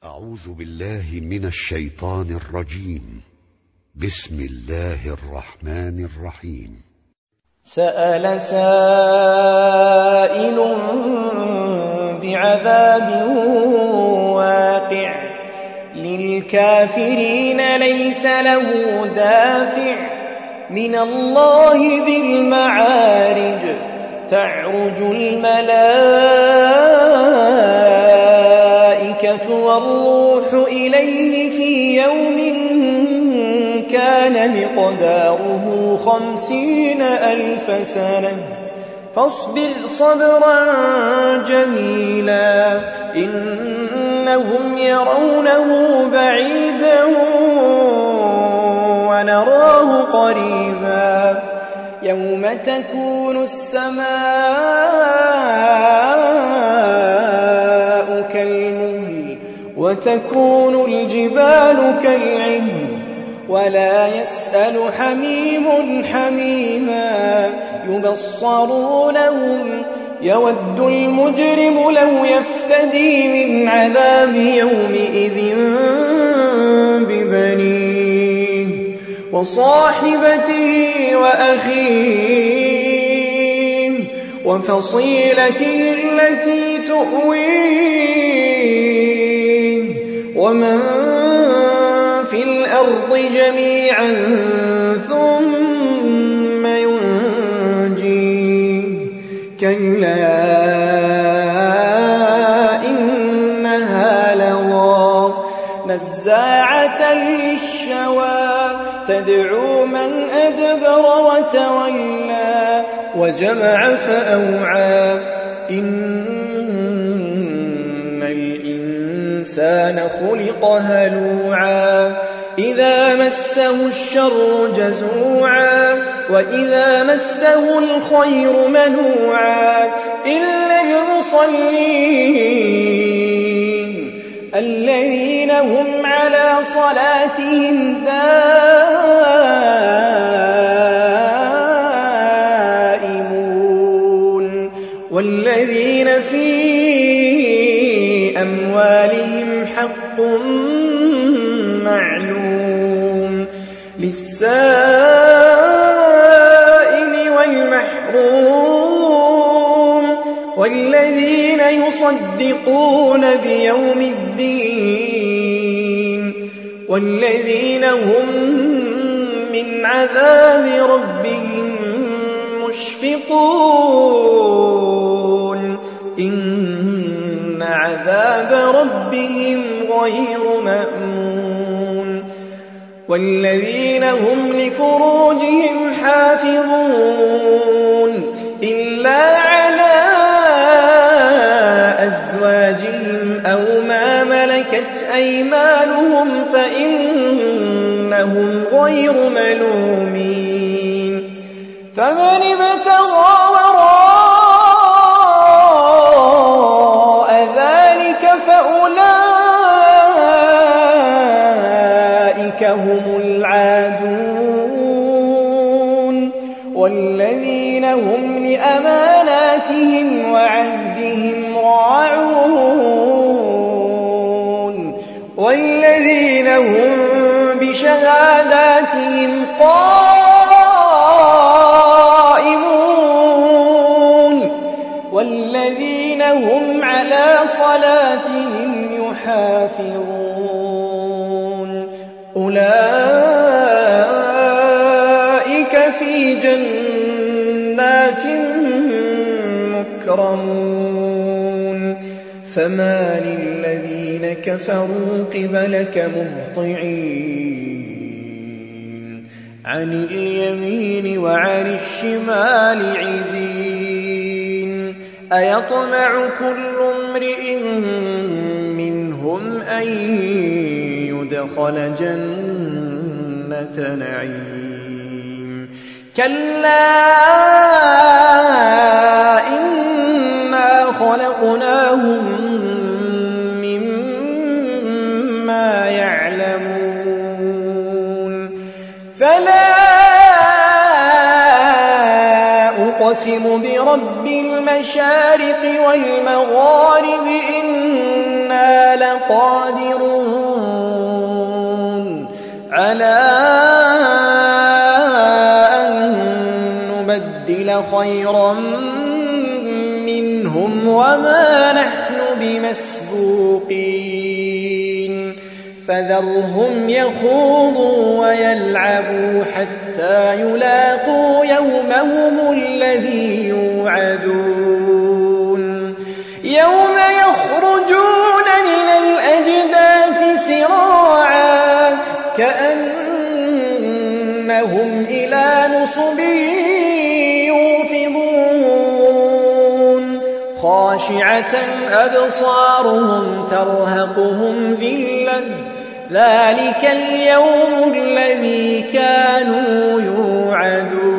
أعوذ بالله من الشيطان الرجيم. بسم الله الرحمن الرحيم. سأل سائل بعذاب واقع للكافرين ليس له دافع من الله ذي المعارج تعرج الملائكة والروح إليه في يوم كان مقداره 50,000 سنة فاصبر صبرا جميلا إنهم يرونه بعيدا ونراه قريبا يوم تكون السماء كالمهل وتكون الجبال كالعهن ولا يسأل حميم حميما يبصرونهم يود المجرم لو يفتدي من عذاب يومئذ ببنيه وصاحبته وأخيه وفصيلته التي تؤويه ومن في الأرض جميعا ثم ينجيه كلا إنها لظى نزاعة للشوى تدعو من أدبر وتولى وجمع فأوعى إن الإنسان خلق هلوعا إذا مسه الشر جزوعا وإذا مسه الخير منوعا إلا المصلين الذين هم على صلاتهم دائمون والذين في أموالهم حق معلوم للسائل والمحروم والذين يصدقون بيوم الدين والذين هم من عذاب ربهم مشفقون إن عذاب ربهم غير مأمون والذين هم لفروجهم حافظون إلا على أزواجهم أو ما ملكت أيمانهم فإنهم غير ملومين فمن ابتغى وراء ذلك فأولئك هم العادون والذين هم لأماناتهم وعهدهم راعون والذين هم بشهاداتهم قائمون والذين هم على صلاتهم يحافظون أولئك في جنات مكرمون فما للذين كفروا قبلك مهطعين عن اليمين وعن الشمال عزين أيطمع كل امرئ منهم أن يدخل جنة نعيم كلا إنا خلقناهم مما يعلمون فلا أقسم برب المشارق والمغارب إنا لقادرون لقادرون على أن نبدل خيرا منهم وما نحن بمسبوقين فذرهم يخوضوا ويلعبوا حتى يلاقوا يومهم الذي يوعدون يوم يخرجون من الأجداث سراعا كأنهم إلى نصب يوفضون خاشعة أبصارهم ترهقهم ذلة ذلك اليوم الذي كانوا يوعدون